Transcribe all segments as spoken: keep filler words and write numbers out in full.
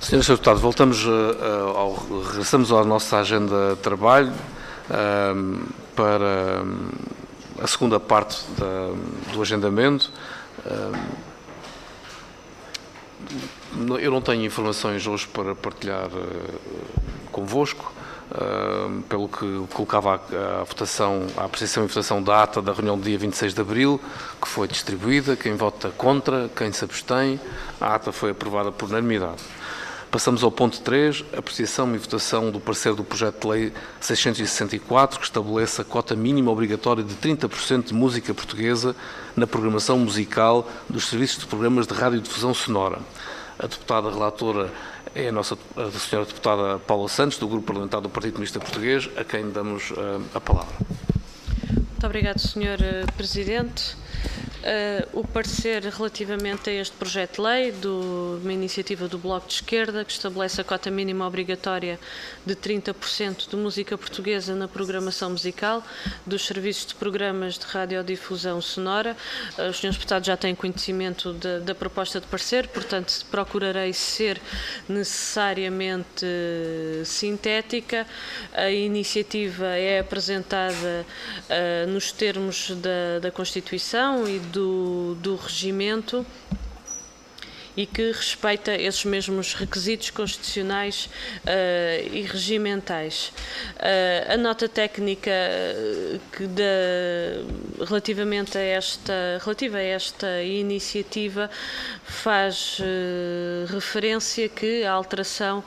senhor Deputado, voltamos uh, ao, regressamos à nossa agenda de trabalho uh, para uh, a segunda parte da, do agendamento. Uh, eu não tenho informações hoje para partilhar uh, convosco, uh, pelo que colocava a, a votação, a apreciação e votação da ata da reunião do dia vinte e seis de abril, que foi distribuída. Quem vota contra, quem se abstém, a ata foi aprovada por unanimidade. Passamos ao ponto três, apreciação e votação do parecer do projeto de lei seiscentos e sessenta e quatro, que estabelece a cota mínima obrigatória de trinta por cento de música portuguesa na programação musical dos serviços de programas de radiodifusão sonora. A deputada relatora é a nossa a senhora deputada Paula Santos, do Grupo Parlamentar do Partido Comunista Português, a quem damos uh, a palavra. Muito obrigado, senhor Presidente. Uh, o parecer relativamente a este projeto de lei, do, uma iniciativa do Bloco de Esquerda, que estabelece a cota mínima obrigatória de trinta por cento de música portuguesa na programação musical dos serviços de programas de radiodifusão sonora. Uh, os senhores deputados já têm conhecimento de, da proposta de parecer, portanto procurarei ser necessariamente uh, sintética. A iniciativa é apresentada uh, nos termos da, da Constituição e Do, do regimento e que respeita esses mesmos requisitos constitucionais uh, e regimentais. Uh, a nota técnica que da, relativamente a esta, relativa a esta iniciativa faz uh, referência que a alteração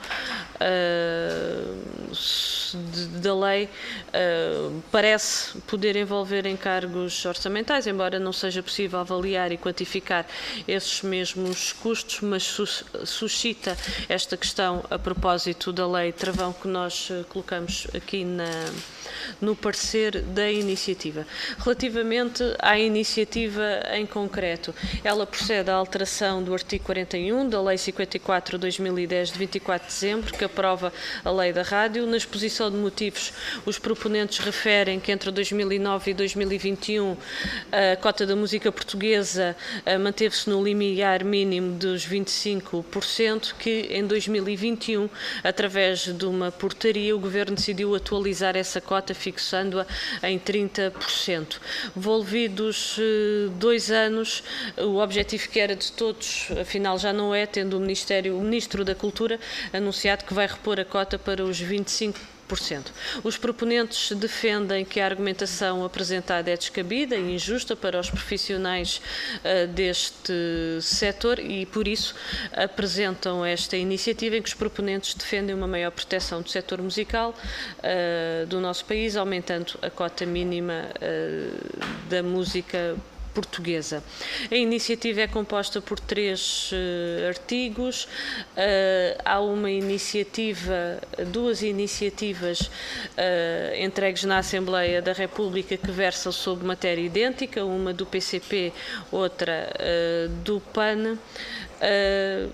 uh, da lei uh, parece poder envolver encargos orçamentais, embora não seja possível avaliar e quantificar esses mesmos custos, mas suscita esta questão a propósito da lei travão que nós uh, colocamos aqui na, no parecer da iniciativa. Relativamente à iniciativa em concreto, ela procede à alteração do artigo quarenta e um da Lei cinquenta e quatro barra dois mil e dez de vinte e quatro de dezembro, que aprova a Lei da Rádio. Na exposição de motivos, os proponentes referem que entre dois mil e nove e dois mil e vinte e um a cota da música portuguesa manteve-se no limiar mínimo dos vinte e cinco por cento, que em dois mil e vinte e um, através de uma portaria, o Governo decidiu atualizar essa cota, fixando-a em trinta por cento. Volvidos dois anos, o objetivo que era de todos, afinal já não é, tendo o Ministério, o Ministro da Cultura anunciado que vai repor a cota para os vinte e cinco por cento. Os proponentes defendem que a argumentação apresentada é descabida e injusta para os profissionais uh, deste setor e, por isso, apresentam esta iniciativa em que os proponentes defendem uma maior proteção do setor musical uh, do nosso país, aumentando a cota mínima uh, da música portuguesa. A iniciativa é composta por três uh, artigos. Uh, há uma iniciativa, duas iniciativas uh, entregues na Assembleia da República que versam sobre matéria idêntica, uma do P C P, outra uh, do P A N. Uh,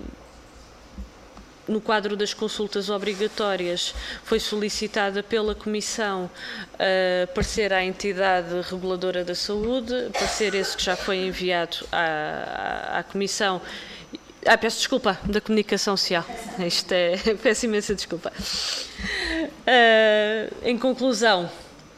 No quadro das consultas obrigatórias, foi solicitada pela Comissão uh, parecer à entidade reguladora da saúde, parecer esse que já foi enviado à, à, à Comissão. Ah, peço desculpa, da Comunicação Social. Isto é, peço imensa desculpa. Uh, em conclusão,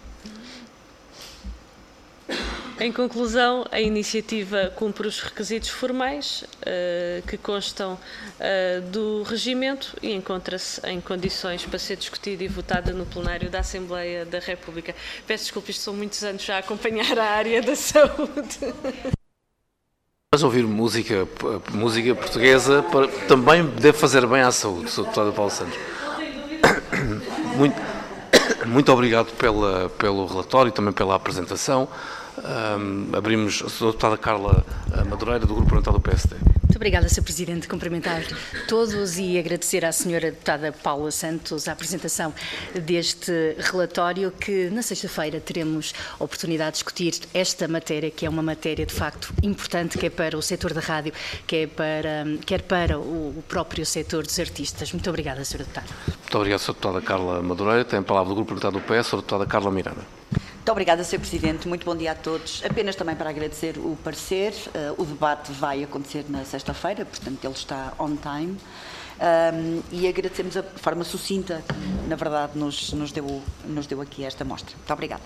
Em conclusão, a iniciativa cumpre os requisitos formais uh, que constam uh, do regimento e encontra-se em condições para ser discutida e votada no plenário da Assembleia da República. Peço desculpa, isto são muitos anos já a acompanhar a área da saúde. Mas ouvir música, música portuguesa para, também deve fazer bem à saúde, senhor Deputado Paulo Santos. Muito, muito obrigado pela, pelo relatório e também pela apresentação. Um, abrimos a senhora Deputada Carla Madureira, do Grupo Parlamentar do P S D. Muito obrigada, senhor Presidente. Cumprimentar todos e agradecer à senhora Deputada Paula Santos a apresentação deste relatório, que na sexta-feira teremos a oportunidade de discutir esta matéria, que é uma matéria de facto importante, quer para o setor da rádio, quer para, quer para o próprio setor dos artistas. Muito obrigada, senhora Deputada. Muito obrigado, senhora Deputada Carla Madureira. Tem a palavra do Grupo Parlamentar do P S, senhora Deputada Carla Miranda. Muito obrigada, senhor Presidente. Muito bom dia a todos. Apenas também para agradecer o parecer. Uh, o debate vai acontecer na sexta-feira, portanto ele está on time. um, e agradecemos a forma sucinta que, na verdade, nos, nos, deu, nos deu aqui esta mostra. Muito obrigada.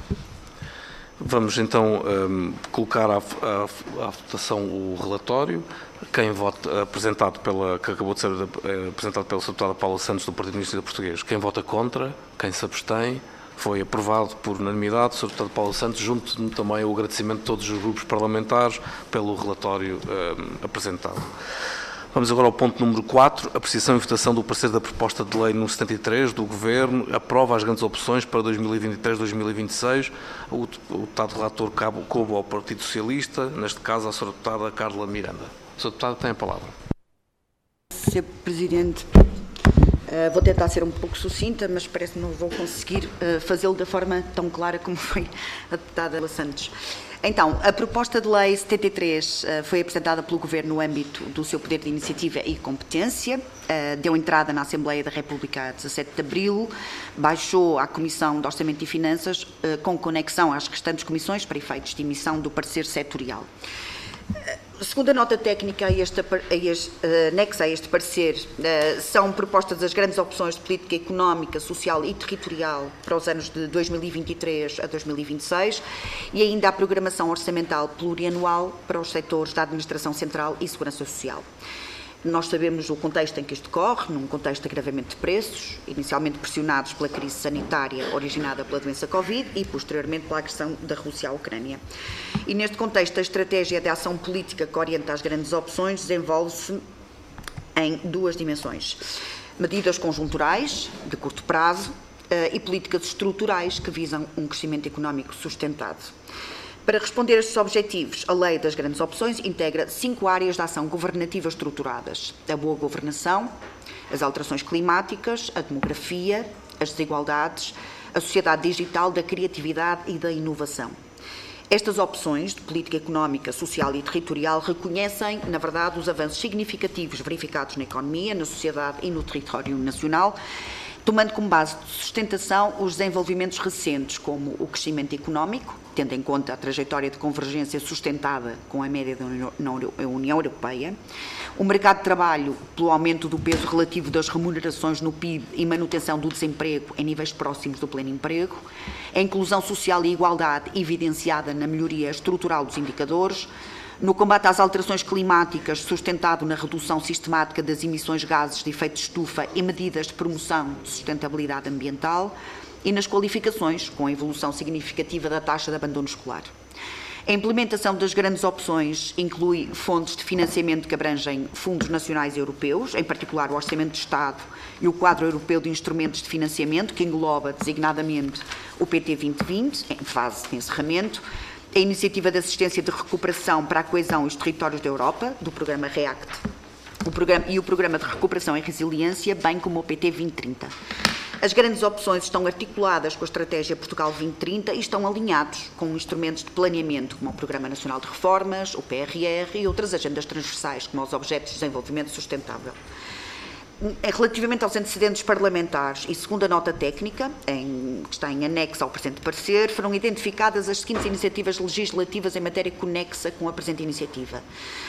Vamos então um, colocar à, à, à votação o relatório. Quem vota, apresentado pela, que acabou de ser apresentado pela deputada Paula Santos, do Partido Comunista Português. Quem vota contra, quem se abstém, foi aprovado por unanimidade. A deputada Paula Santos, junto também ao agradecimento de todos os grupos parlamentares pelo relatório um, apresentado. Vamos agora ao ponto número quatro, apreciação e votação do parecer da proposta de lei número setenta e três do Governo, aprova as grandes opções para dois mil e vinte e três a dois mil e vinte e seis. O, o deputado relator coube ao Partido Socialista, neste caso à senhora deputada Carla Miranda. A senhora deputada tem a palavra. senhor Presidente, uh, vou tentar ser um pouco sucinta, mas parece que não vou conseguir uh, fazê-lo da forma tão clara como foi a deputada Paula Santos. Então, a proposta de lei setenta e três uh, foi apresentada pelo Governo no âmbito do seu poder de iniciativa e competência, uh, deu entrada na Assembleia da República a dezassete de abril, baixou à Comissão de Orçamento e Finanças uh, com conexão às restantes comissões para efeitos de emissão do parecer setorial. Uh, Segundo a nota técnica a este, a este, anexa a este parecer, uh, são propostas as grandes opções de política económica, social e territorial para os anos de dois mil e vinte e três a dois mil e vinte e seis e ainda a programação orçamental plurianual para os setores da Administração Central e Segurança Social. Nós sabemos o contexto em que isto decorre, num contexto de agravamento de preços, inicialmente pressionados pela crise sanitária originada pela doença Covid e, posteriormente, pela agressão da Rússia à Ucrânia. E, neste contexto, a estratégia de ação política que orienta as grandes opções desenvolve-se em duas dimensões. Medidas conjunturais, de curto prazo, e políticas estruturais que visam um crescimento económico sustentado. Para responder a estes objetivos, a Lei das Grandes Opções integra cinco áreas de ação governativa estruturadas: a boa governação, as alterações climáticas, a demografia, as desigualdades, a sociedade digital, da criatividade e da inovação. Estas opções de política económica, social e territorial reconhecem, na verdade, os avanços significativos verificados na economia, na sociedade e no território nacional, tomando como base de sustentação os desenvolvimentos recentes, como o crescimento económico, tendo em conta a trajetória de convergência sustentada com a média da União Europeia, o mercado de trabalho pelo aumento do peso relativo das remunerações no P I B e manutenção do desemprego em níveis próximos do pleno emprego, a inclusão social e igualdade evidenciada na melhoria estrutural dos indicadores, no combate às alterações climáticas, sustentado na redução sistemática das emissões de gases de efeito de estufa e medidas de promoção de sustentabilidade ambiental, e nas qualificações, com a evolução significativa da taxa de abandono escolar. A implementação das grandes opções inclui fontes de financiamento que abrangem fundos nacionais e europeus, em particular o Orçamento de Estado e o Quadro Europeu de Instrumentos de Financiamento, que engloba designadamente o P T vinte vinte, em fase de encerramento, a Iniciativa de Assistência de Recuperação para a Coesão e os Territórios da Europa, do Programa REACT, o programa, e o Programa de Recuperação e Resiliência, bem como o P T vinte trinta. As grandes opções estão articuladas com a Estratégia Portugal vinte trinta e estão alinhados com instrumentos de planeamento, como o Programa Nacional de Reformas, o P R R e outras agendas transversais, como os Objetivos de Desenvolvimento Sustentável. Relativamente aos antecedentes parlamentares e segundo a nota técnica, em, que está em anexo ao presente parecer, foram identificadas as seguintes iniciativas legislativas em matéria conexa com a presente iniciativa.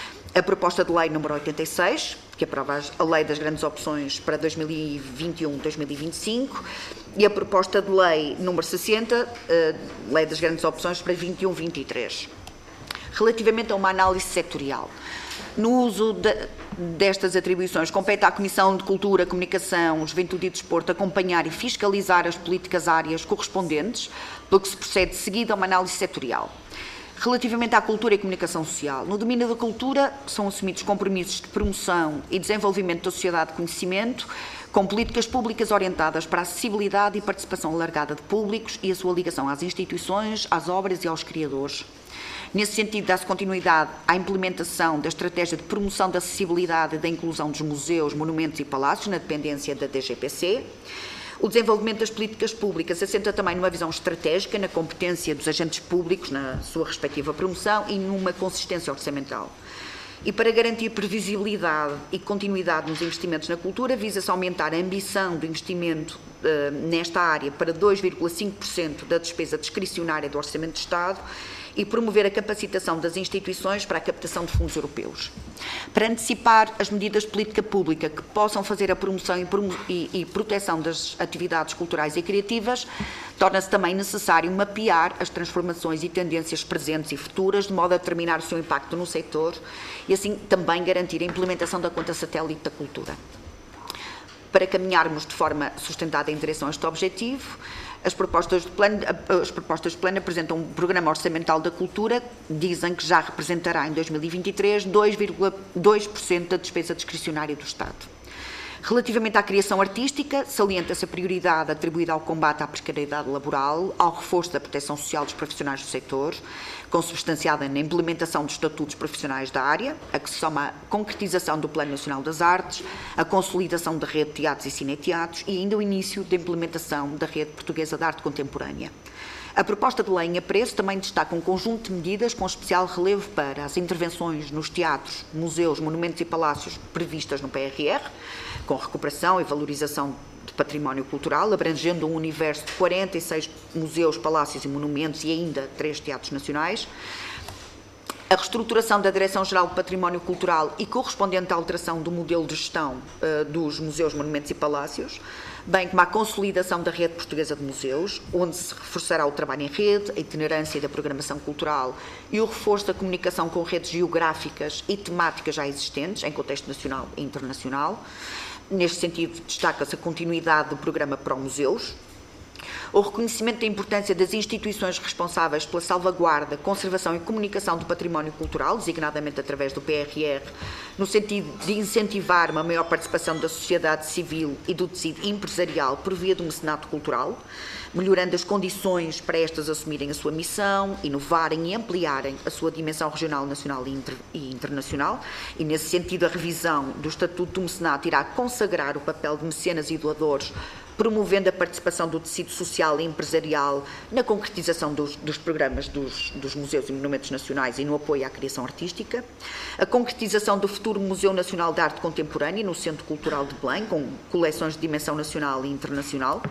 A proposta de lei número oitenta e seis, que aprova a Lei das Grandes Opções para dois mil e vinte e um a dois mil e vinte e cinco, e a proposta de lei número sessenta, uh, Lei das Grandes Opções para vinte e um a vinte e três. Relativamente a uma análise setorial, no uso de, destas atribuições, compete à Comissão de Cultura, Comunicação, Juventude e Desporto acompanhar e fiscalizar as políticas áreas correspondentes, pelo que se procede de seguida a uma análise setorial. Relativamente à cultura e comunicação social, no domínio da cultura são assumidos compromissos de promoção e desenvolvimento da sociedade de conhecimento, com políticas públicas orientadas para a acessibilidade e participação alargada de públicos e a sua ligação às instituições, às obras e aos criadores. Nesse sentido, dá-se continuidade à implementação da estratégia de promoção da acessibilidade e da inclusão dos museus, monumentos e palácios na dependência da D G P C. O desenvolvimento das políticas públicas assenta também numa visão estratégica, na competência dos agentes públicos, na sua respectiva promoção e numa consistência orçamental. E para garantir previsibilidade e continuidade nos investimentos na cultura, visa-se aumentar a ambição do investimento uh, nesta área para dois vírgula cinco por cento da despesa discricionária do Orçamento de Estado e promover a capacitação das instituições para a captação de fundos europeus. Para antecipar as medidas de política pública que possam fazer a promoção e, promo e, e proteção das atividades culturais e criativas, torna-se também necessário mapear as transformações e tendências presentes e futuras, de modo a determinar o seu impacto no setor e assim também garantir a implementação da conta satélite da cultura. Para caminharmos de forma sustentada em direção a este objetivo, as propostas de plano, as propostas de plano apresentam um programa orçamental da cultura, dizem que já representará em dois mil e vinte e três dois vírgula dois por cento da despesa discricionária do Estado. Relativamente à criação artística, salienta-se a prioridade atribuída ao combate à precariedade laboral, ao reforço da proteção social dos profissionais do setor, consubstanciada na implementação dos estatutos profissionais da área, a que se soma a concretização do Plano Nacional das Artes, a consolidação da rede de teatros e cineteatros e ainda o início da implementação da rede portuguesa de arte contemporânea. A proposta de lei em apreço também destaca um conjunto de medidas com especial relevo para as intervenções nos teatros, museus, monumentos e palácios previstas no P R R, com recuperação e valorização de património cultural, abrangendo um universo de quarenta e seis museus, palácios e monumentos e ainda três teatros nacionais. A reestruturação da Direção-Geral de Património Cultural e correspondente alteração do modelo de gestão uh, dos museus, monumentos e palácios, bem como a consolidação da rede portuguesa de museus, onde se reforçará o trabalho em rede, a itinerância da programação cultural e o reforço da comunicação com redes geográficas e temáticas já existentes, em contexto nacional e internacional. Neste sentido, destaca-se a continuidade do programa Promuseus, o reconhecimento da importância das instituições responsáveis pela salvaguarda, conservação e comunicação do património cultural, designadamente através do P R R, no sentido de incentivar uma maior participação da sociedade civil e do tecido empresarial por via do mecenato cultural, melhorando as condições para estas assumirem a sua missão, inovarem e ampliarem a sua dimensão regional, nacional e, inter e internacional. E, nesse sentido, a revisão do Estatuto do Mecenato irá consagrar o papel de mecenas e doadores, promovendo a participação do tecido social e empresarial na concretização dos, dos programas dos, dos museus e monumentos nacionais e no apoio à criação artística, a concretização do futuro Museu Nacional de Arte Contemporânea no Centro Cultural de Belém, com coleções de dimensão nacional e internacional,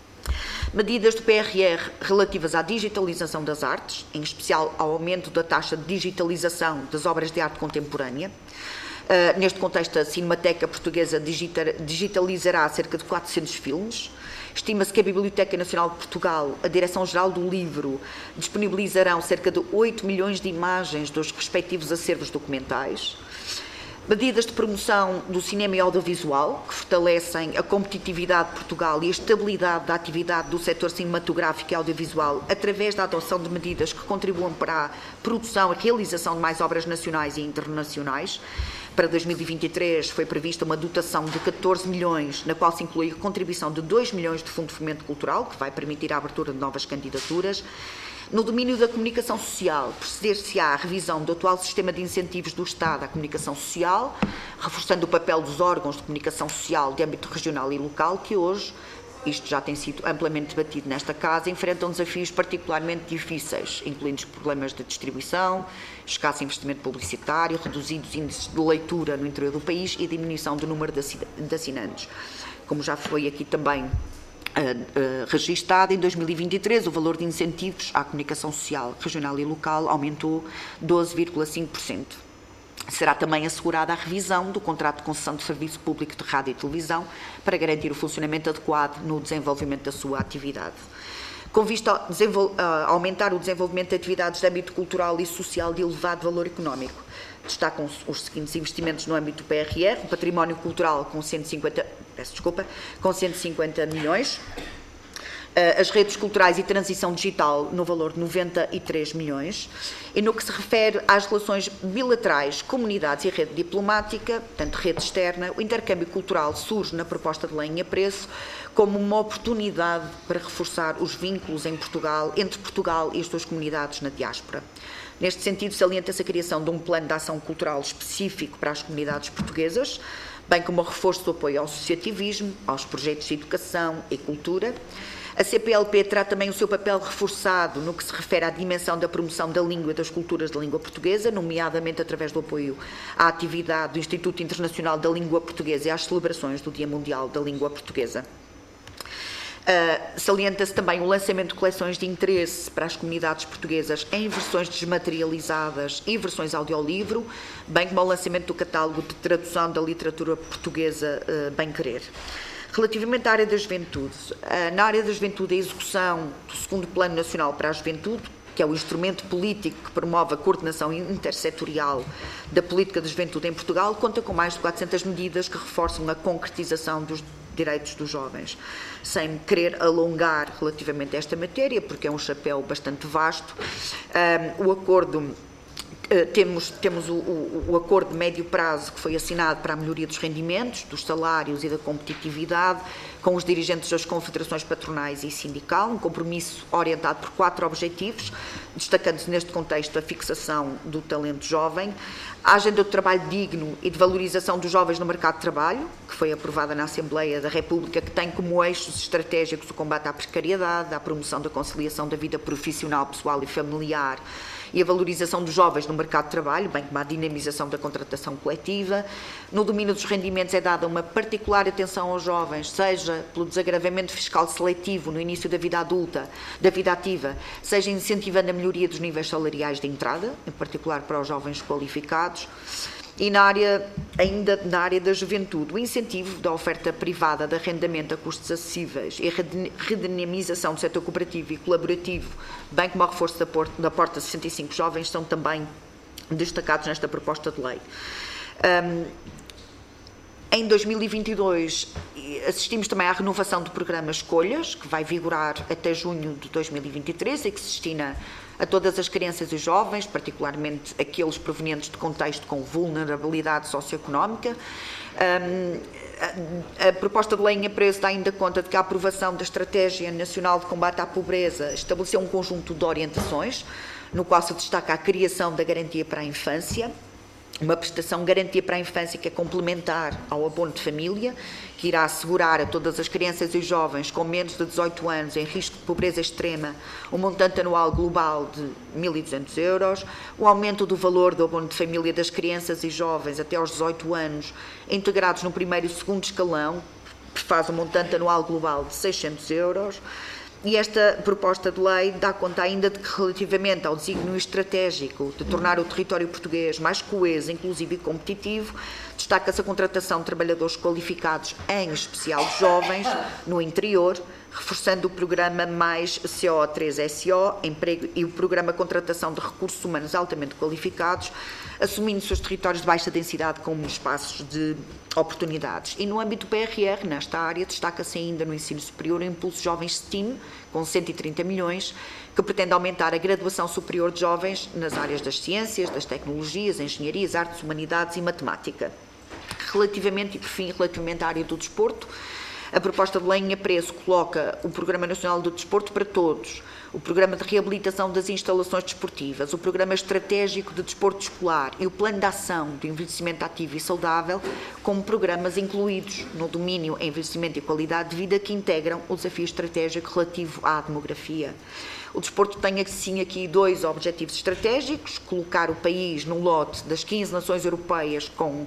medidas do P R R relativas à digitalização das artes, em especial ao aumento da taxa de digitalização das obras de arte contemporânea. Uh, neste contexto, a Cinemateca Portuguesa digita digitalizará cerca de quatrocentos filmes. Estima-se que a Biblioteca Nacional de Portugal, a Direção-Geral do Livro, disponibilizarão cerca de oito milhões de imagens dos respectivos acervos documentais. Medidas de promoção do cinema e audiovisual, que fortalecem a competitividade de Portugal e a estabilidade da atividade do setor cinematográfico e audiovisual através da adoção de medidas que contribuam para a produção e realização de mais obras nacionais e internacionais. Para dois mil e vinte e três foi prevista uma dotação de catorze milhões, na qual se inclui a contribuição de dois milhões de Fundo de Fomento Cultural, que vai permitir a abertura de novas candidaturas. No domínio da comunicação social, proceder-se-á à revisão do atual sistema de incentivos do Estado à comunicação social, reforçando o papel dos órgãos de comunicação social de âmbito regional e local, que hoje, isto já tem sido amplamente debatido nesta Casa, enfrentam desafios particularmente difíceis, incluindo problemas de distribuição, escasso investimento publicitário, reduzidos índices de leitura no interior do país e diminuição do número de assinantes. Como já foi aqui também uh, uh, registado, em dois mil e vinte e três o valor de incentivos à comunicação social regional e local aumentou doze vírgula cinco por cento. Será também assegurada a revisão do contrato de concessão de serviço público de rádio e televisão para garantir o funcionamento adequado no desenvolvimento da sua atividade. Com vista a aumentar o desenvolvimento de atividades de âmbito cultural e social de elevado valor económico, destacam-se os seguintes investimentos no âmbito do P R R: o património cultural com cento e cinquenta, peço desculpa, com cento e cinquenta milhões, as redes culturais e transição digital no valor de noventa e três milhões, e no que se refere às relações bilaterais, comunidades e rede diplomática, portanto rede externa, o intercâmbio cultural surge na proposta de lei em apreço como uma oportunidade para reforçar os vínculos em Portugal, entre Portugal e as suas comunidades na diáspora. Neste sentido, salienta-se a criação de um plano de ação cultural específico para as comunidades portuguesas, bem como o reforço do apoio ao associativismo, aos projetos de educação e cultura. A C P L P terá também o seu papel reforçado no que se refere à dimensão da promoção da língua e das culturas da língua portuguesa, nomeadamente através do apoio à atividade do Instituto Internacional da Língua Portuguesa e às celebrações do Dia Mundial da Língua Portuguesa. Uh, salienta-se também o lançamento de coleções de interesse para as comunidades portuguesas em versões desmaterializadas e versões audiolivro, bem como o lançamento do catálogo de tradução da literatura portuguesa uh, Bem Querer. Relativamente à área da juventude, uh, na área da juventude, a execução do segundo Plano Nacional para a Juventude, que é o instrumento político que promove a coordenação intersetorial da política de juventude em Portugal, conta com mais de quatrocentas medidas que reforçam a concretização dos direitos dos jovens, sem querer alongar relativamente a esta matéria, porque é um chapéu bastante vasto. Um, o acordo, uh, temos, temos o, o, o acordo de médio prazo que foi assinado para a melhoria dos rendimentos, dos salários e da competitividade, com os dirigentes das confederações patronais e sindical, um compromisso orientado por quatro objetivos, destacando-se neste contexto a fixação do talento jovem, a agenda do trabalho digno e de valorização dos jovens no mercado de trabalho, que foi aprovada na Assembleia da República, que tem como eixos estratégicos o combate à precariedade, a promoção da conciliação da vida profissional, pessoal e familiar e a valorização dos jovens no mercado de trabalho, bem como a dinamização da contratação coletiva. No domínio dos rendimentos é dada uma particular atenção aos jovens, seja pelo desagravamento fiscal seletivo no início da vida adulta, da vida ativa, seja incentivando a melhoria dos níveis salariais de entrada, em particular para os jovens qualificados. E na área, ainda na área da juventude, o incentivo da oferta privada de arrendamento a custos acessíveis e a redinamização do setor cooperativo e colaborativo, bem como o reforço da porta, da porta sessenta e cinco jovens, são também destacados nesta proposta de lei. Um, Em dois mil e vinte e dois, assistimos também à renovação do programa Escolhas, que vai vigorar até junho de dois mil e vinte e três e que se destina a todas as crianças e jovens, particularmente aqueles provenientes de contexto com vulnerabilidade socioeconómica. Um, a, a proposta de lei em apreço dá ainda conta de que a aprovação da Estratégia Nacional de Combate à Pobreza estabeleceu um conjunto de orientações, no qual se destaca a criação da Garantia para a Infância, uma prestação garantia para a infância que é complementar ao abono de família, que irá assegurar a todas as crianças e jovens com menos de dezoito anos em risco de pobreza extrema um montante anual global de mil e duzentos euros, o aumento do valor do abono de família das crianças e jovens até aos dezoito anos, integrados no primeiro e segundo escalão, que faz um montante anual global de seiscentos euros, e esta proposta de lei dá conta ainda de que, relativamente ao desígnio estratégico de tornar o território português mais coeso, inclusivo e competitivo, destaca-se a contratação de trabalhadores qualificados, em especial de jovens, no interior, reforçando o programa Mais C O três S O, emprego, e o programa Contratação de Recursos Humanos Altamente Qualificados, assumindo-se os territórios de baixa densidade como espaços de oportunidades. E no âmbito do P R R, nesta área, destaca-se ainda no ensino superior o Impulso Jovens STEAM, com cento e trinta milhões, que pretende aumentar a graduação superior de jovens nas áreas das ciências, das tecnologias, engenharias, artes, humanidades e matemática. Relativamente, e por fim, relativamente à área do desporto, a proposta de lei em apreço coloca o Programa Nacional do Desporto para Todos, o Programa de Reabilitação das Instalações Desportivas, o Programa Estratégico de Desporto Escolar e o Plano de Ação de Envelhecimento Ativo e Saudável como programas incluídos no domínio Envelhecimento e Qualidade de Vida, que integram o desafio estratégico relativo à demografia. O desporto tem, assim, aqui dois objetivos estratégicos: colocar o país no lote das quinze nações europeias com...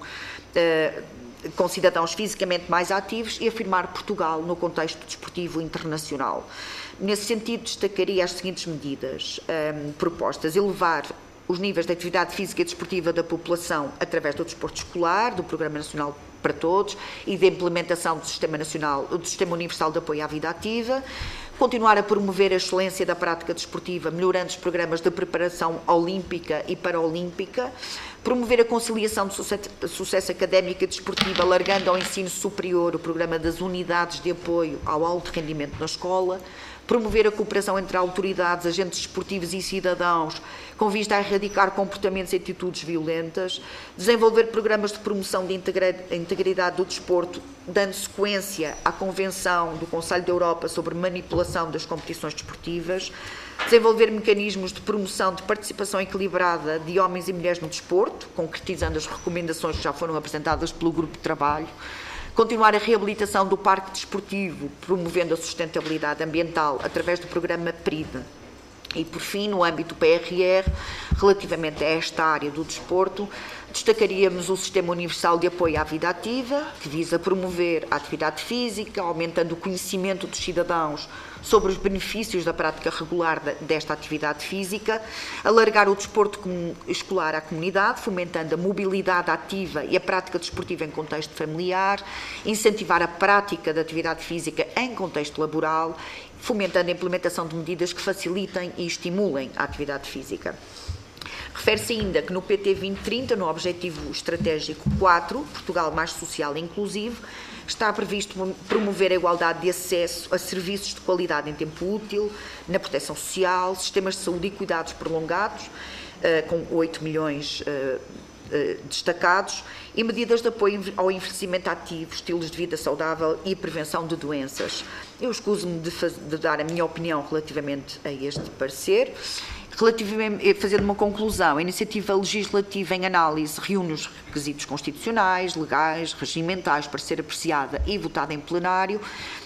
Uh, com cidadãos fisicamente mais ativos e afirmar Portugal no contexto desportivo internacional. Nesse sentido, destacaria as seguintes medidas um, propostas: elevar os níveis de atividade física e desportiva da população através do desporto escolar, do Programa Nacional para Todos e da implementação do Sistema Nacional, do Sistema Universal de Apoio à Vida Ativa. Continuar a promover a excelência da prática desportiva, melhorando os programas de preparação olímpica e paraolímpica. Promover a conciliação de sucesso, sucesso académico e desportivo, alargando ao ensino superior o programa das unidades de apoio ao alto rendimento na escola. Promover a cooperação entre autoridades, agentes desportivos e cidadãos, com vista a erradicar comportamentos e atitudes violentas. Desenvolver programas de promoção de integridade do desporto, dando sequência à Convenção do Conselho da Europa sobre manipulação das competições desportivas. Desenvolver mecanismos de promoção de participação equilibrada de homens e mulheres no desporto, concretizando as recomendações que já foram apresentadas pelo Grupo de Trabalho. Continuar a reabilitação do parque desportivo, promovendo a sustentabilidade ambiental através do programa PRIDE. E, por fim, no âmbito do P R R, relativamente a esta área do desporto, Destacaríamos o Sistema Universal de Apoio à Vida Ativa, que visa promover a atividade física, aumentando o conhecimento dos cidadãos sobre os benefícios da prática regular desta atividade física, alargar o desporto escolar à comunidade, fomentando a mobilidade ativa e a prática desportiva em contexto familiar, incentivar a prática da atividade física em contexto laboral, fomentando a implementação de medidas que facilitem e estimulem a atividade física. Refere-se ainda que no P T vinte trinta, no Objetivo Estratégico quatro, Portugal mais social e inclusivo, está previsto promover a igualdade de acesso a serviços de qualidade em tempo útil, na proteção social, sistemas de saúde e cuidados prolongados, com oito milhões destacados, e medidas de apoio ao envelhecimento ativo, estilos de vida saudável e prevenção de doenças. Eu escuso-me de, de dar a minha opinião relativamente a este parecer. Relativamente, fazendo uma conclusão, a iniciativa legislativa em análise reúne os requisitos constitucionais, legais, regimentais para ser apreciada e votada em plenário,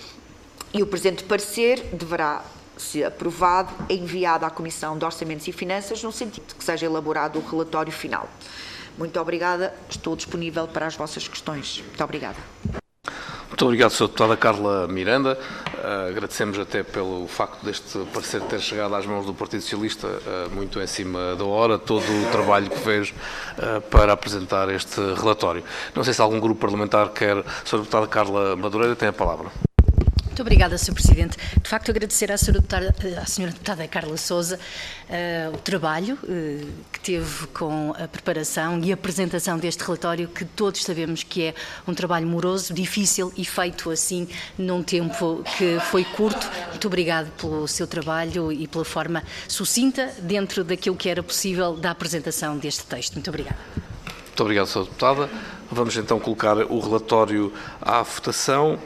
e o presente parecer deverá ser aprovado e enviado à Comissão de Orçamentos e Finanças, no sentido de que seja elaborado o relatório final. Muito obrigada, estou disponível para as vossas questões. Muito obrigada. Muito obrigado, senhora Deputada Carla Miranda. Uh, agradecemos até pelo facto deste parecer ter chegado às mãos do Partido Socialista uh, muito em cima da hora, todo o trabalho que fez uh, para apresentar este relatório. Não sei se algum grupo parlamentar quer, senhora Deputada Carla Madureira, tem a palavra. Muito obrigada, senhor Presidente. De facto, agradecer à senhora Deputada, à senhora Deputada Carla Sousa uh, o trabalho uh, que teve com a preparação e apresentação deste relatório, que todos sabemos que é um trabalho moroso, difícil e feito assim num tempo que foi curto. Muito obrigado pelo seu trabalho e pela forma sucinta dentro daquilo que era possível da apresentação deste texto. Muito obrigada. Muito obrigado, senhora Deputada. Vamos então colocar o relatório à votação.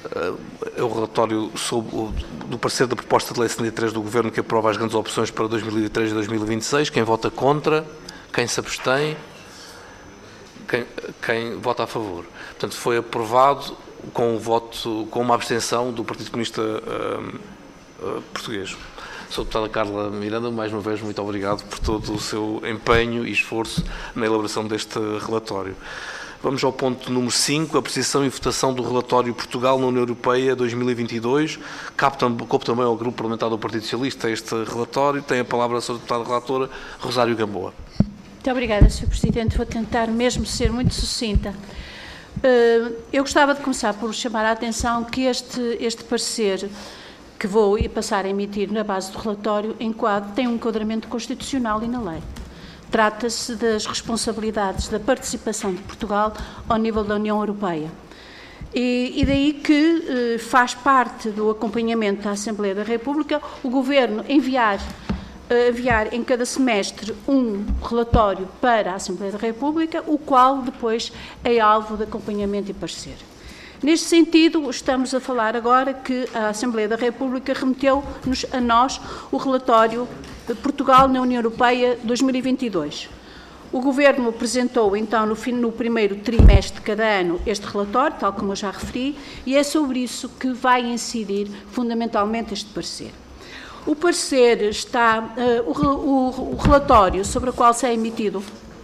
É o relatório sobre o, do parecer da proposta de lei setenta e três do Governo, que aprova as grandes opções para dois mil e vinte e três e dois mil e vinte e seis. Quem vota contra? Quem se abstém? Quem, quem vota a favor? Portanto, foi aprovado com um voto, com uma abstenção do Partido Comunista uh, uh, Português. senhora Deputada Carla Miranda, mais uma vez, muito obrigado por todo o seu empenho e esforço na elaboração deste relatório. Vamos ao ponto número cinco, apreciação e votação do relatório Portugal na União Europeia dois mil e vinte e dois. Cabe também ao Grupo Parlamentar do Partido Socialista este relatório. Tem a palavra a senhora Deputada Relatora, Rosário Gamboa. Muito obrigada, senhor Presidente. Vou tentar mesmo ser muito sucinta. Eu gostava de começar por chamar a atenção que este, este parecer que vou passar a emitir na base do relatório enquadra, tem um enquadramento constitucional e na lei. Trata-se das responsabilidades da participação de Portugal ao nível da União Europeia. E, e daí que eh, faz parte do acompanhamento da Assembleia da República o Governo enviar, eh, enviar em cada semestre um relatório para a Assembleia da República, o qual depois é alvo de acompanhamento e parecer. Neste sentido, estamos a falar agora que a Assembleia da República remeteu-nos a nós o relatório de Portugal na União Europeia dois mil e vinte e dois. O Governo apresentou, então, no, fim, no primeiro trimestre de cada ano este relatório, tal como eu já referi, e é sobre isso que vai incidir fundamentalmente este parecer. O parecer está, uh, o, o, o relatório sobre o qual se é emitido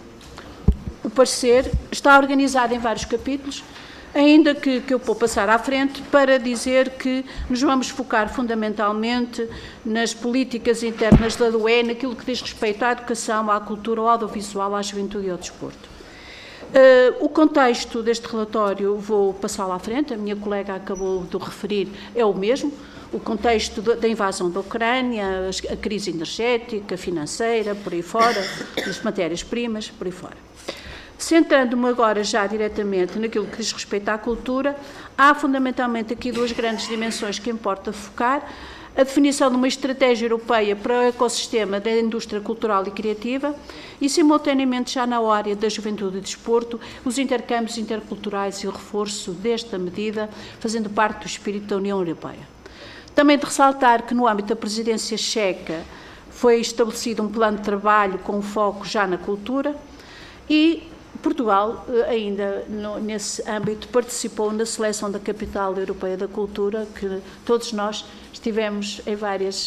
o parecer está organizado em vários capítulos, ainda que, que eu vou passar à frente para dizer que nos vamos focar fundamentalmente nas políticas internas da U E, naquilo que diz respeito à educação, à cultura, ao audiovisual, à juventude e ao desporto. Uh, o contexto deste relatório vou passá-lo à frente, a minha colega acabou de referir, é o mesmo, o contexto da invasão da Ucrânia, a crise energética, financeira, por aí fora, as matérias-primas, por aí fora. Centrando-me agora já diretamente naquilo que diz respeito à cultura, há fundamentalmente aqui duas grandes dimensões que importa focar: a definição de uma estratégia europeia para o ecossistema da indústria cultural e criativa e, simultaneamente, já na área da juventude e desporto, os intercâmbios interculturais e o reforço desta medida, fazendo parte do espírito da União Europeia. Também de ressaltar que, no âmbito da presidência checa, foi estabelecido um plano de trabalho com foco já na cultura e Portugal, ainda no, nesse âmbito, participou na seleção da Capital Europeia da Cultura, que todos nós estivemos em várias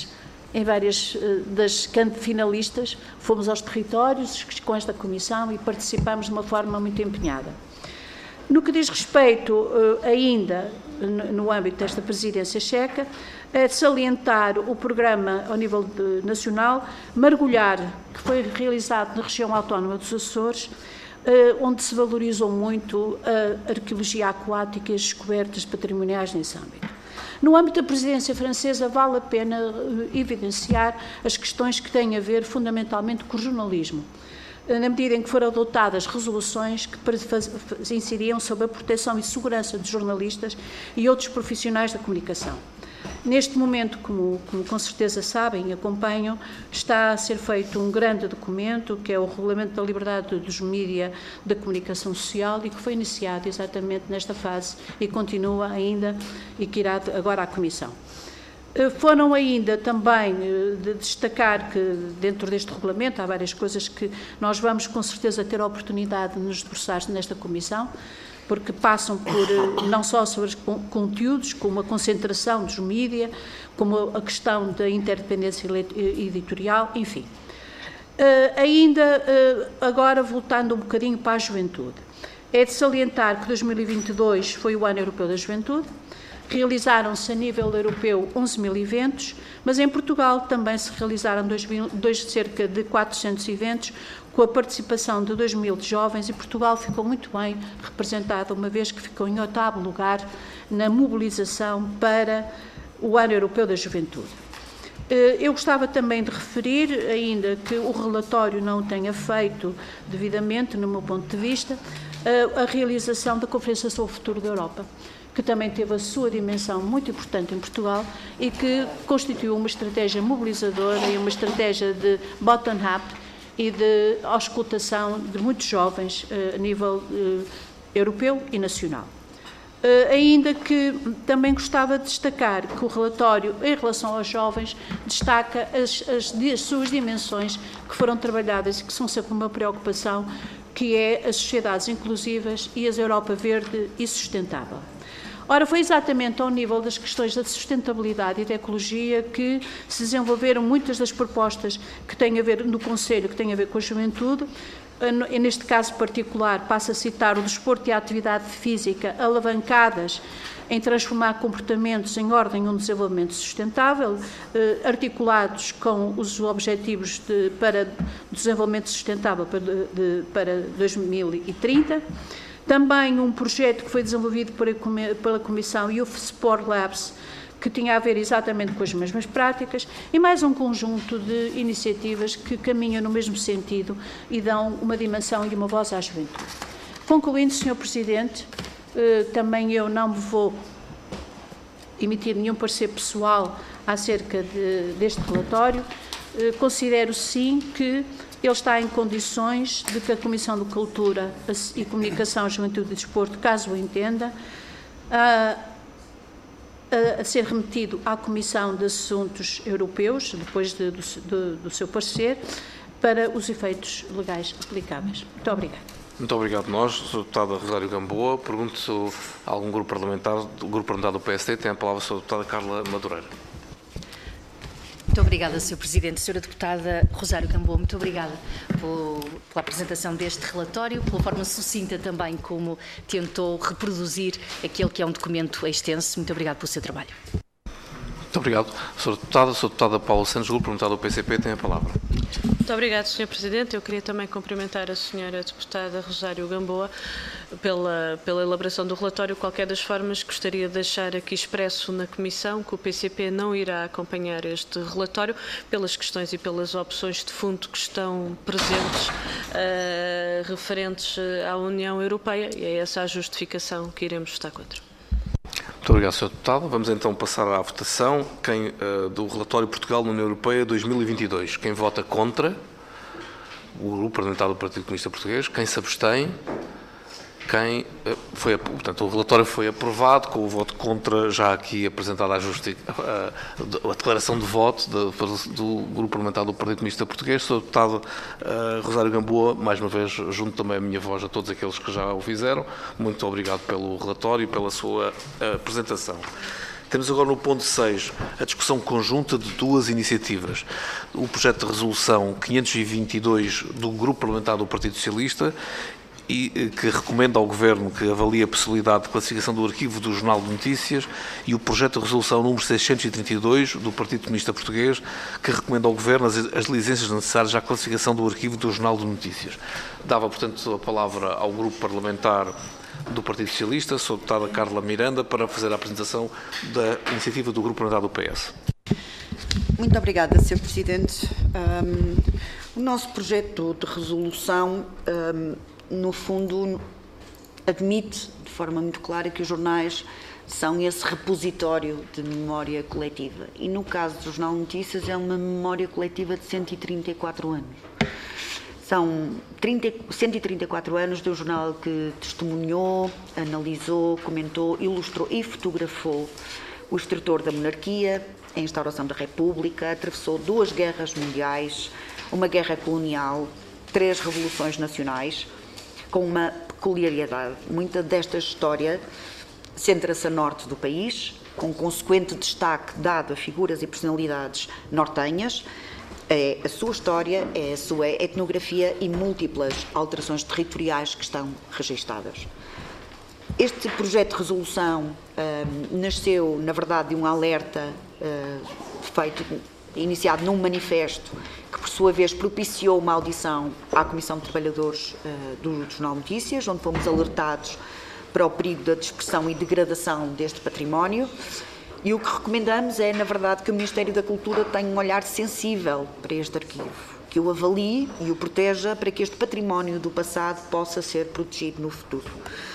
em várias das finalistas, fomos aos territórios com esta comissão e participámos de uma forma muito empenhada. No que diz respeito ainda, no âmbito desta presidência checa, é de salientar o programa ao nível de, nacional, Mergulhar, que foi realizado na região autónoma dos Açores, onde se valorizou muito a arqueologia aquática e as descobertas patrimoniais nesse âmbito. No âmbito da presidência francesa, vale a pena evidenciar as questões que têm a ver fundamentalmente com o jornalismo, na medida em que foram adotadas resoluções que incidiam sobre a proteção e segurança de jornalistas e outros profissionais da comunicação. Neste momento, como, como com certeza sabem e acompanham, está a ser feito um grande documento, que é o Regulamento da Liberdade dos Mídia da Comunicação Social, e que foi iniciado exatamente nesta fase e continua ainda e que irá agora à Comissão. Foram ainda também de destacar que dentro deste regulamento há várias coisas que nós vamos com certeza ter a oportunidade de nos debruçar nesta Comissão, porque passam por não só sobre os conteúdos, como a concentração dos mídia, como a questão da interdependência editorial, enfim. Uh, ainda, uh, agora, voltando um bocadinho para a juventude, é de salientar que dois mil e vinte e dois foi o Ano Europeu da Juventude. Realizaram-se a nível europeu onze mil eventos, mas em Portugal também se realizaram dois, dois, cerca de quatrocentos eventos, com a participação de dois mil jovens, e Portugal ficou muito bem representado, uma vez que ficou em oitavo lugar na mobilização para o Ano Europeu da Juventude. Eu gostava também de referir, ainda que o relatório não tenha feito devidamente, no meu ponto de vista, a realização da Conferência sobre o Futuro da Europa, que também teve a sua dimensão muito importante em Portugal e que constituiu uma estratégia mobilizadora e uma estratégia de bottom-up e de auscultação de muitos jovens uh, a nível uh, europeu e nacional. Uh, ainda que também gostava de destacar que o relatório, em relação aos jovens, destaca as, as, as suas dimensões que foram trabalhadas e que são sempre uma preocupação, que é as sociedades inclusivas e as Europa verde e sustentável. Ora, foi exatamente ao nível das questões da sustentabilidade e da ecologia que se desenvolveram muitas das propostas que têm a ver no Conselho, que têm a ver com a juventude. Neste caso particular, passo a citar o desporto e a atividade física alavancadas em transformar comportamentos em ordem a um desenvolvimento sustentável, articulados com os objetivos de, para desenvolvimento sustentável para, de, para dois mil e trinta. Também um projeto que foi desenvolvido pela Comissão Youth Sport Labs, que tinha a ver exatamente com as mesmas práticas, e mais um conjunto de iniciativas que caminham no mesmo sentido e dão uma dimensão e uma voz à juventude. Concluindo, senhor Presidente, também eu não me vou emitir nenhum parecer pessoal acerca de, deste relatório. Considero sim que ele está em condições de que a Comissão de Cultura e Comunicação, Juventude e Desporto, caso o entenda, a, a, a ser remetido à Comissão de Assuntos Europeus, depois de, do, do seu parecer, para os efeitos legais aplicáveis. Muito obrigada. Muito obrigado nós, senhor Deputada Rosário Gamboa. Pergunto se algum grupo parlamentar, do grupo parlamentar do P S D, tem a palavra a senhora Deputada Carla Madureira. Muito obrigada, senhor Presidente. Senhora Deputada Rosário Gamboa, muito obrigada por, pela apresentação deste relatório, pela forma sucinta também como tentou reproduzir aquele que é um documento extenso. Muito obrigada pelo seu trabalho. Muito obrigado. senhora Deputada, senhora Deputada Paula Santos, grupo parlamentar do P C P, tem a palavra. Muito obrigado, senhor Presidente. Eu queria também cumprimentar a senhora Deputada Rosário Gamboa pela, pela elaboração do relatório. De qualquer das formas, gostaria de deixar aqui expresso na Comissão que o P C P não irá acompanhar este relatório pelas questões e pelas opções de fundo que estão presentes uh, referentes à União Europeia, e é essa a justificação que iremos votar contra. Muito obrigado, senhor Deputado. Vamos então passar à votação Quem, uh, do relatório Portugal na União Europeia dois mil e vinte e dois. Quem vota contra? O grupo parlamentar do Partido Comunista Português. Quem se abstém? Quem uh, foi, portanto, o relatório foi aprovado com o voto contra já aqui apresentada a, justi a, a declaração de voto de, do grupo parlamentar do Partido Comunista Português. senhor Deputado uh, Rosário Gamboa, mais uma vez, junto também a minha voz a todos aqueles que já o fizeram. Muito obrigado pelo relatório e pela sua uh, apresentação. Temos agora no ponto seis a discussão conjunta de duas iniciativas. O projeto de resolução quinhentos e vinte e dois do Grupo Parlamentar do Partido Socialista e que recomenda ao Governo que avalie a possibilidade de classificação do arquivo do Jornal de Notícias, e o projeto de resolução número seiscentos e trinta e dois do Partido Comunista Português, que recomenda ao Governo as, as licenças necessárias à classificação do arquivo do Jornal de Notícias. Dava, portanto, a palavra ao Grupo Parlamentar do Partido Socialista, a sua deputada Carla Miranda, para fazer a apresentação da iniciativa do Grupo Parlamentar do P S. Muito obrigada, senhor Presidente. Um, o nosso projeto de resolução, um, no fundo, admite de forma muito clara que os jornais são esse repositório de memória coletiva. E no caso do Jornal de Notícias é uma memória coletiva de cento e trinta e quatro anos. São trinta, cento e trinta e quatro anos de um jornal que testemunhou, analisou, comentou, ilustrou e fotografou o extrator da monarquia, a instauração da República, atravessou duas guerras mundiais, uma guerra colonial, três revoluções nacionais, com uma peculiaridade. Muita desta história centra-se a norte do país, com consequente destaque dado a figuras e personalidades nortenhas. É a sua história, é a sua etnografia e múltiplas alterações territoriais que estão registadas. Este projeto de resolução um, nasceu, na verdade, de um alerta uh, feito, iniciado num manifesto que, por sua vez, propiciou uma audição à Comissão de Trabalhadores uh, do Jornal de Notícias, onde fomos alertados para o perigo da dispersão e degradação deste património. E o que recomendamos é, na verdade, que o Ministério da Cultura tenha um olhar sensível para este arquivo, que o avalie e o proteja para que este património do passado possa ser protegido no futuro.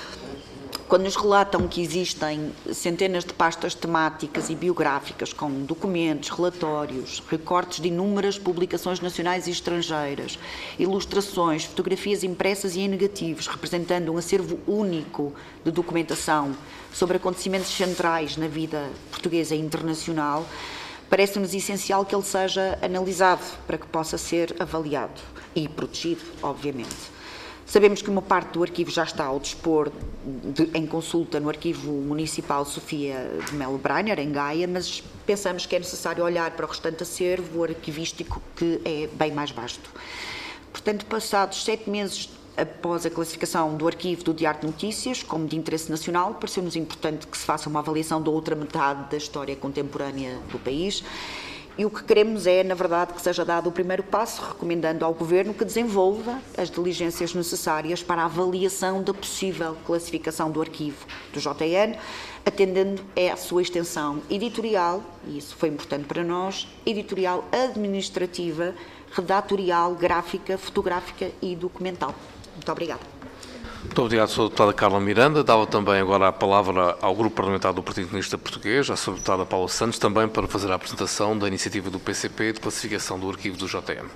Quando nos relatam que existem centenas de pastas temáticas e biográficas com documentos, relatórios, recortes de inúmeras publicações nacionais e estrangeiras, ilustrações, fotografias impressas e em negativos, representando um acervo único de documentação sobre acontecimentos centrais na vida portuguesa e internacional, parece-nos essencial que ele seja analisado para que possa ser avaliado e protegido, obviamente. Sabemos que uma parte do arquivo já está ao dispor de, em consulta no Arquivo Municipal Sofia de Melo Brainer, em Gaia, mas pensamos que é necessário olhar para o restante acervo arquivístico, que é bem mais vasto. Portanto, passados sete meses após a classificação do arquivo do Diário de Notícias como de interesse nacional, pareceu-nos importante que se faça uma avaliação da outra metade da história contemporânea do país. E o que queremos é, na verdade, que seja dado o primeiro passo, recomendando ao Governo que desenvolva as diligências necessárias para a avaliação da possível classificação do arquivo do J N, atendendo à sua extensão editorial, e isso foi importante para nós, editorial, administrativa, redatorial, gráfica, fotográfica e documental. Muito obrigada. Muito obrigado, senhora deputada Carla Miranda. Dava também agora a palavra ao Grupo Parlamentar do Partido Comunista Português, à senhora deputada Paula Santos, também para fazer a apresentação da iniciativa do P C P de classificação do arquivo do J N.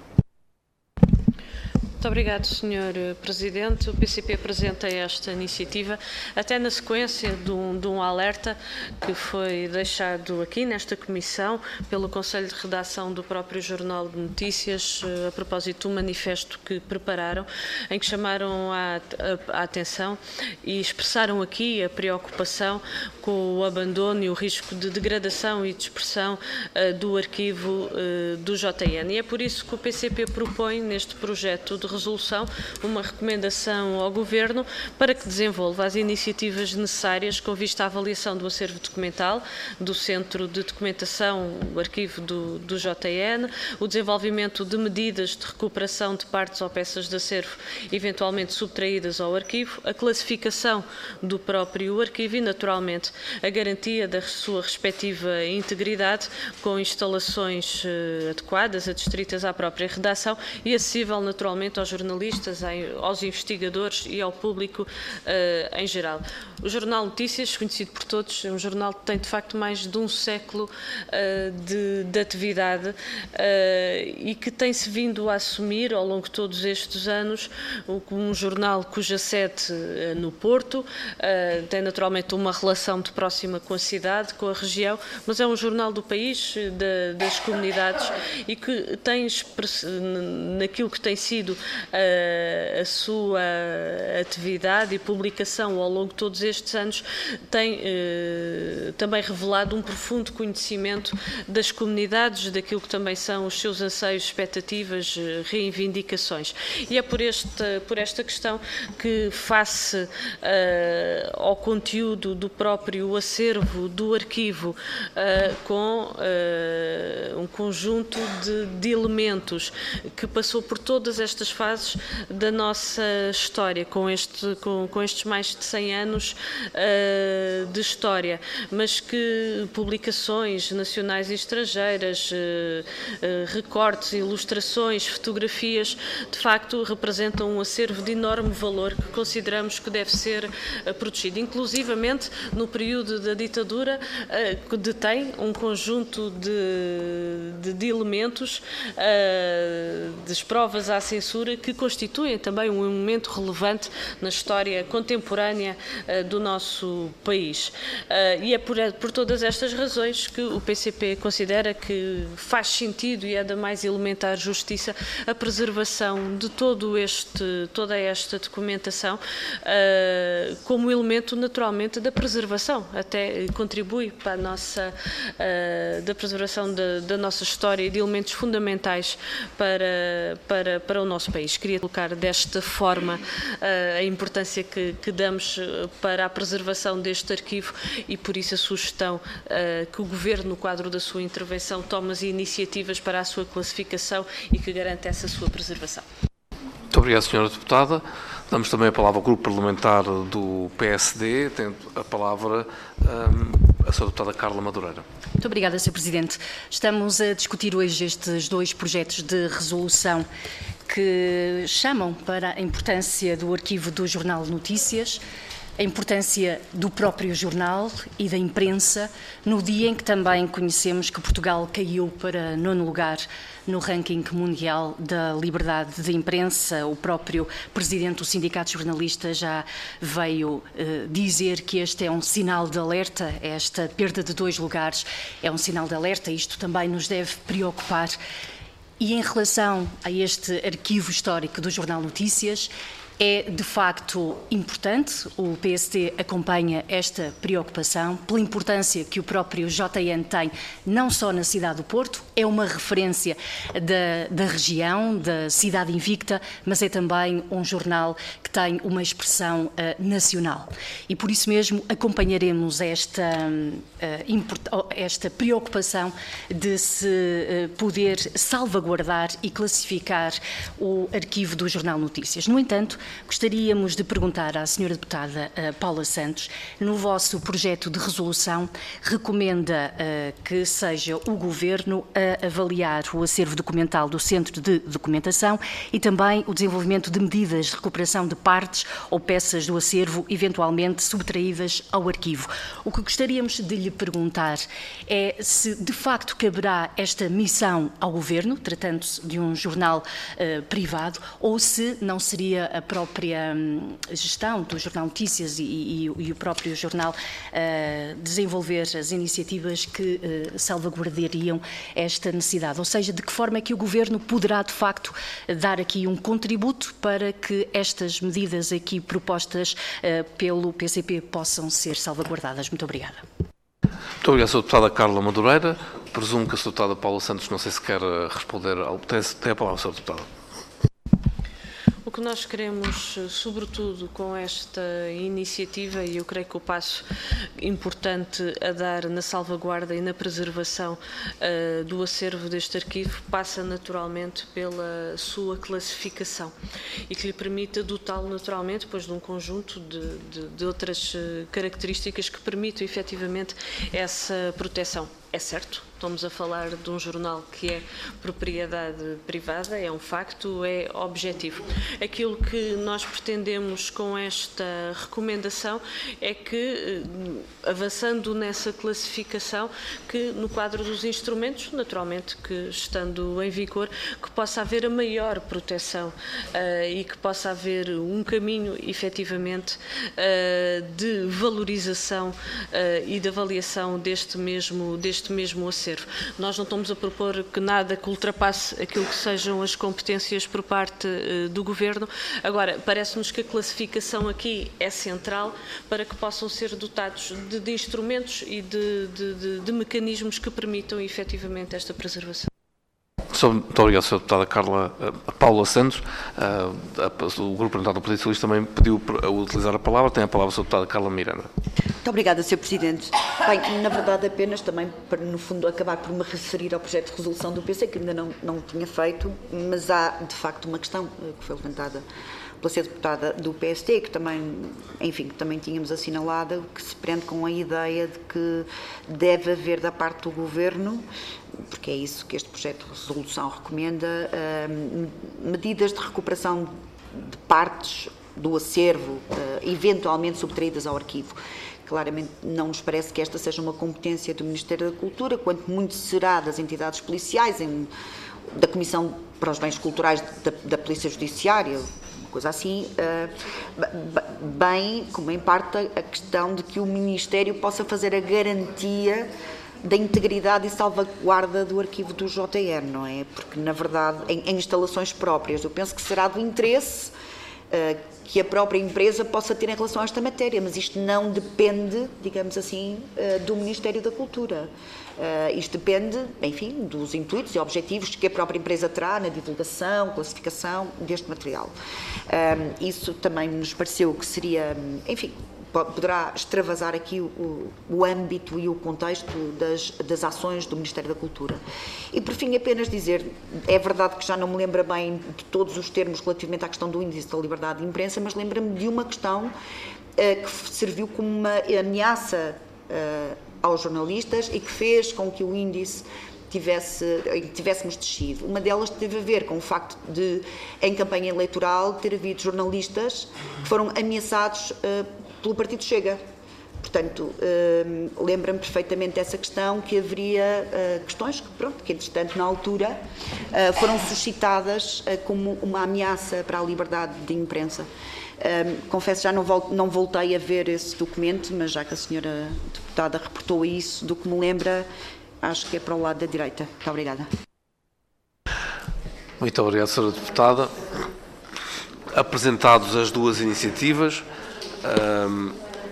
Muito obrigado, senhor Presidente. O P C P apresenta esta iniciativa até na sequência de um, de um alerta que foi deixado aqui nesta comissão pelo Conselho de Redação do próprio Jornal de Notícias a propósito do manifesto que prepararam, em que chamaram a, a, a atenção e expressaram aqui a preocupação com o abandono e o risco de degradação e dispersão uh, do arquivo uh, do J N. E é por isso que o P C P propõe neste projeto de resolução uma recomendação ao Governo para que desenvolva as iniciativas necessárias com vista à avaliação do acervo documental do Centro de Documentação, o arquivo do, do J N, o desenvolvimento de medidas de recuperação de partes ou peças de acervo eventualmente subtraídas ao arquivo, a classificação do próprio arquivo e, naturalmente, a garantia da sua respectiva integridade com instalações uh, adequadas, adstritas à própria redação e acessível, naturalmente, aos jornalistas, aos investigadores e ao público uh, em geral. O Jornal Notícias, conhecido por todos, é um jornal que tem de facto mais de um século uh, de, de atividade uh, e que tem-se vindo a assumir ao longo de todos estes anos um jornal cuja sede uh, no Porto, uh, tem naturalmente uma relação muito próxima com a cidade, com a região, mas é um jornal do país, de, das comunidades e que tem naquilo que tem sido a, a sua atividade e publicação ao longo de todos estes anos tem eh, também revelado um profundo conhecimento das comunidades, daquilo que também são os seus anseios, expectativas, reivindicações. E é por, este, por esta questão que, face uh, ao conteúdo do próprio acervo do arquivo, uh, com uh, um conjunto de, de elementos que passou por todas estas fases da nossa história, com, este, com, com estes mais de cem anos uh, de história, mas que publicações nacionais e estrangeiras, uh, uh, recortes, ilustrações, fotografias, de facto representam um acervo de enorme valor que consideramos que deve ser uh, protegido. Inclusivamente, no período da ditadura, uh, detém um conjunto de, de, de elementos, uh, das provas à censura, que constituem também um momento relevante na história contemporânea uh, do nosso país. Uh, e é por, por todas estas razões que o P C P considera que faz sentido e é da mais elementar justiça a preservação de todo este, toda esta documentação uh, como elemento naturalmente da preservação, até contribui para a nossa uh, da preservação da, da nossa história e de elementos fundamentais para, para, para o nosso país. Queria colocar desta forma uh, a importância que, que damos para a preservação deste arquivo e por isso a sugestão uh, que o Governo, no quadro da sua intervenção, tome as iniciativas para a sua classificação e que garante essa sua preservação. Muito obrigado, senhora Deputada. Damos também a palavra ao Grupo Parlamentar do P S D, tendo a palavra um, a senhora Deputada Carla Madureira. Muito obrigada, senhor Presidente. Estamos a discutir hoje estes dois projetos de resolução que chamam para a importância do arquivo do Jornal Notícias, a importância do próprio jornal e da imprensa, no dia em que também conhecemos que Portugal caiu para nono lugar no ranking mundial da liberdade de imprensa. O próprio presidente do Sindicato de Jornalistas já veio eh, dizer que este é um sinal de alerta, esta perda de dois lugares é um sinal de alerta, isto também nos deve preocupar. E em relação a este arquivo histórico do Jornal Notícias, é de facto importante, o P S D acompanha esta preocupação pela importância que o próprio J N tem, não só na cidade do Porto, é uma referência da, da região, da cidade invicta, mas é também um jornal que tem uma expressão uh, nacional. E por isso mesmo acompanharemos esta, uh, esta preocupação de se uh, poder salvaguardar e classificar o arquivo do Jornal Notícias. No entanto, gostaríamos de perguntar à senhora Deputada uh, Paula Santos, no vosso projeto de resolução, recomenda uh, que seja o Governo a avaliar o acervo documental do Centro de Documentação e também o desenvolvimento de medidas de recuperação de partes ou peças do acervo eventualmente subtraídas ao arquivo. O que gostaríamos de lhe perguntar é se de facto caberá esta missão ao Governo, tratando-se de um jornal uh, privado, ou se não seria a própria um, gestão do Jornal Notícias e, e, e o próprio jornal uh, desenvolver as iniciativas que uh, salvaguardariam esta necessidade. Ou seja, de que forma é que o Governo poderá de facto dar aqui um contributo para que estas medidas aqui propostas uh, pelo P C P possam ser salvaguardadas. Muito obrigada. Muito obrigado, senhora Deputada Carla Madureira. Presumo que a senhora Deputada Paula Santos, não sei se quer responder. Ao... Tem, tem a palavra, senhora Deputada. O que nós queremos, sobretudo com esta iniciativa, e eu creio que o passo importante a dar na salvaguarda e na preservação uh, do acervo deste arquivo, passa naturalmente pela sua classificação e que lhe permita dotá-lo naturalmente depois de um conjunto de, de, de outras características que permitam efetivamente essa proteção. É certo, estamos a falar de um jornal que é propriedade privada, é um facto, é objetivo. Aquilo que nós pretendemos com esta recomendação é que, avançando nessa classificação, que no quadro dos instrumentos, naturalmente que estando em vigor, que possa haver a maior proteção uh, e que possa haver um caminho, efetivamente, uh, de valorização uh, e de avaliação deste mesmo, deste este mesmo acervo. Nós não estamos a propor que nada que ultrapasse aquilo que sejam as competências por parte uh, do Governo. Agora, parece-nos que a classificação aqui é central para que possam ser dotados de, de instrumentos e de, de, de, de mecanismos que permitam efetivamente esta preservação. Muito obrigado, senhora Deputada Carla a Paula Santos. Uh, a, o Grupo Parlamentar do Partido Socialista também pediu a utilizar a palavra. Tem a palavra a senhora Deputada Carla Miranda. Muito obrigada, senhor Presidente. Bem, na verdade, apenas também para, no fundo, acabar por me referir ao projeto de resolução do P C, que ainda não, não tinha feito, mas há, de facto, uma questão que foi levantada pela senhora Deputada do P S T, que também, enfim, que também tínhamos assinalado, que se prende com a ideia de que deve haver da parte do Governo, porque é isso que este projeto de resolução recomenda, uh, medidas de recuperação de partes do acervo, uh, eventualmente subtraídas ao arquivo. Claramente não nos parece que esta seja uma competência do Ministério da Cultura, quanto muito será das entidades policiais, em, da Comissão para os Bens Culturais da, da Polícia Judiciária, coisa assim, bem como em parte a questão de que o Ministério possa fazer a garantia da integridade e salvaguarda do arquivo do J R, não é? Porque, na verdade, em, em instalações próprias, eu penso que será do interesse uh, que a própria empresa possa ter em relação a esta matéria, mas isto não depende, digamos assim, uh, do Ministério da Cultura. Uh, isto depende, enfim, dos intuitos e objetivos que a própria empresa terá na divulgação, classificação deste material. Uh, isso também nos pareceu que seria, enfim, poderá extravasar aqui o, o âmbito e o contexto das, das ações do Ministério da Cultura. E, por fim, apenas dizer, é verdade que já não me lembra bem de todos os termos relativamente à questão do índice da liberdade de imprensa, mas lembra-me de uma questão uh, que serviu como uma ameaça uh, aos jornalistas e que fez com que o índice tivesse, tivéssemos descido. Uma delas teve a ver com o facto de, em campanha eleitoral, ter havido jornalistas que foram ameaçados uh, pelo Partido Chega. Portanto, uh, lembra-me perfeitamente dessa questão, que haveria uh, questões que, pronto, que, entretanto, na altura, uh, foram suscitadas uh, como uma ameaça para a liberdade de imprensa. Uh, confesso, já não, vol não voltei a ver esse documento, mas já que a senhora Deputada reportou isso, do que me lembra, acho que é para o lado da direita. Muito obrigada. Muito obrigado, senhora Deputada. Apresentados as duas iniciativas, um,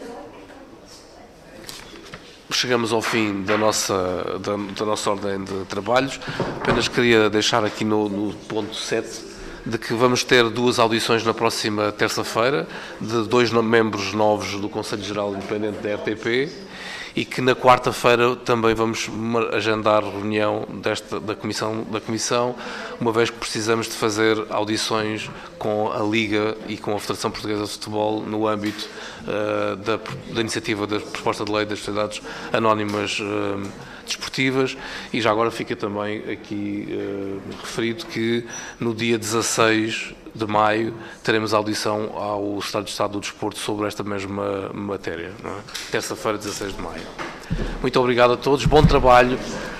chegamos ao fim da nossa, da, da nossa ordem de trabalhos. Apenas queria deixar aqui no, no ponto sete de que vamos ter duas audições na próxima terça-feira de dois membros novos do Conselho Geral Independente da R T P e que na quarta-feira também vamos agendar reunião desta, da, comissão, da Comissão, uma vez que precisamos de fazer audições com a Liga e com a Federação Portuguesa de Futebol no âmbito uh, da, da iniciativa da proposta de lei das sociedades anónimas uh, desportivas, e já agora fica também aqui uh, referido que no dia dezasseis de maio teremos audição ao Secretário de Estado do Desporto sobre esta mesma matéria, não é? Terça-feira, dezasseis de maio. Muito obrigado a todos, bom trabalho.